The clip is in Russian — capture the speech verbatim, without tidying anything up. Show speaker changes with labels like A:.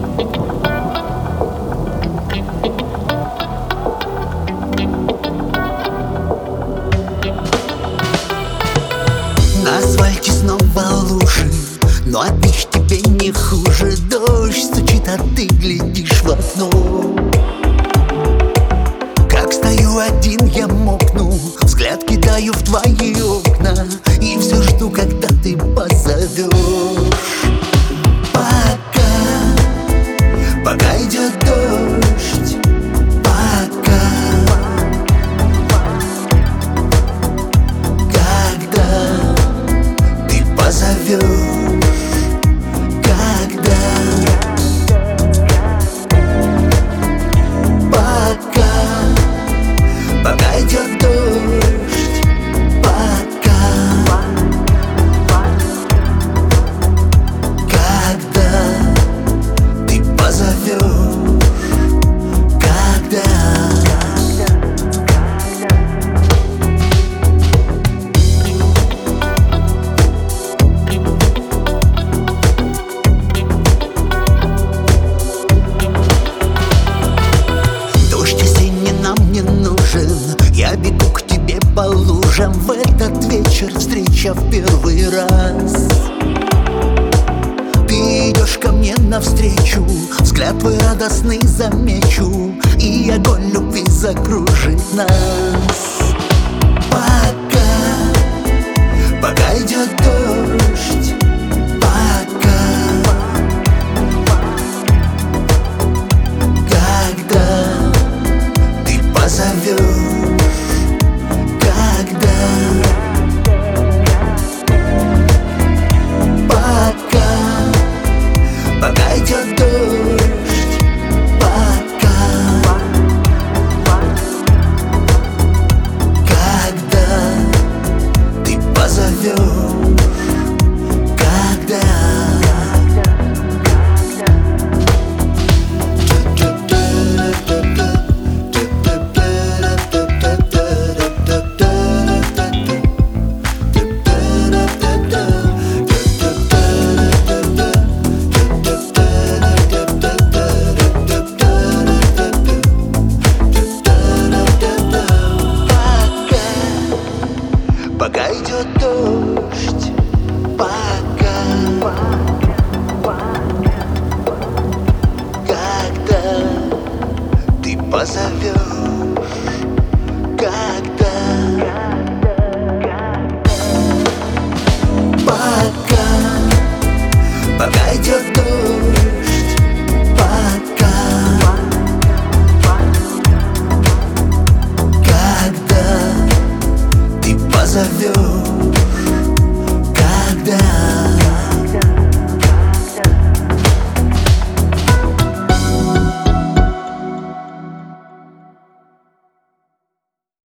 A: На асфальте снова лужи, но от них тебе не хуже. Дождь стучит, а ты глядишь в окно. Как стою один, я мокну, взгляд кидаю в твои окна и все жду, когда ты позовешь. Пока, пока идет дождь, пока. Когда ты позовешь, когда. Пока, пока идет дождь, пока. Когда ты позовешь, когда. Я бегу к тебе по лужам в этот вечер, встреча в первый раз. Ты идешь ко мне навстречу, взгляд твой радостный замечу, и огонь любви закружит нас.